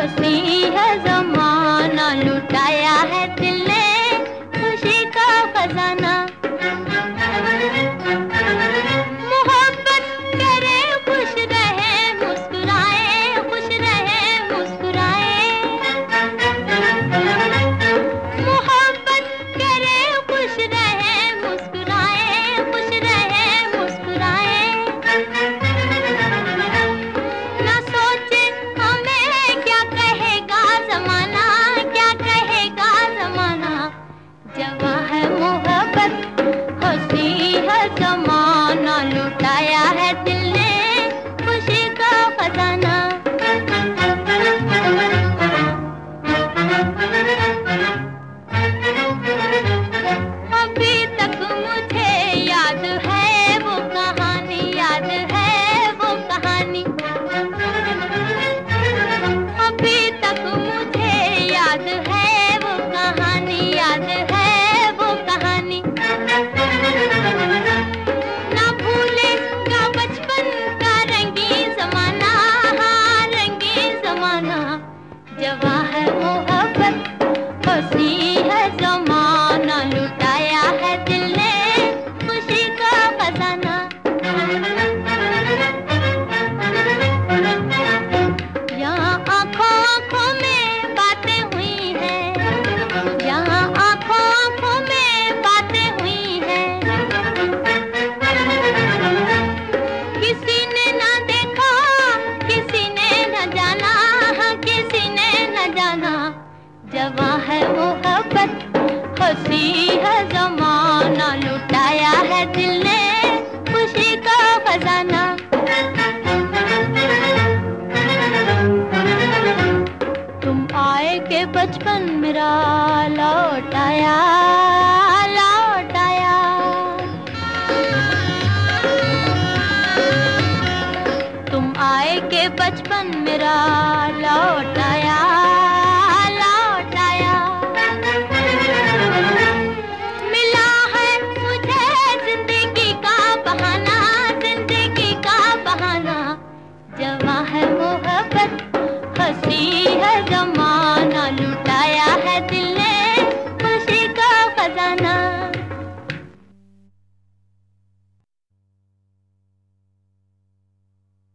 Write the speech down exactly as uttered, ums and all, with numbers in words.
हंसी है ज़माना, लुटाया है दिल ने खुशी का खजाना। मोहब्बत करे खुश रहे मुस्कुराए, खुश रहे मुस्कुराए। मोहब्बत करे खुश रहे मुस्कुराए, खुश रहे मुस्कुराए। ना सोचे हमें क्या कहेगा ज़माना, क्या कहेगा ज़माना। जवां है मोहब्बत, हंसी है ज़माना, लुटाया है दिल ने खुशी का खजाना। अभी तक मुझे याद है वो कहानी, याद है वो कहानी। अभी तक मुझे याद है वो कहानी, याद है वो कहानी। ना भूलेगा बचपन का रंगीन ज़माना, हाँ रंगीन ज़माना। जवां है मोहब्बत, हंसी है ज़माना, लुटाया है दिल ने खुशी का खजाना। यहाँ आँखों आँखों में बातें हुई हैं, यहाँ आँखों आँखों में बातें हुई हैं। किसी ने ना देखा, किसी ने न जाना, हाँ किसी ने न जाना। जवां है मोहब्बत, हंसी है ज़माना, लुटाया है दिल ने खुशी का खजाना। तुम आए के बचपन मेरा लौट आया, लौट आया। तुम आए के बचपन मेरा लौट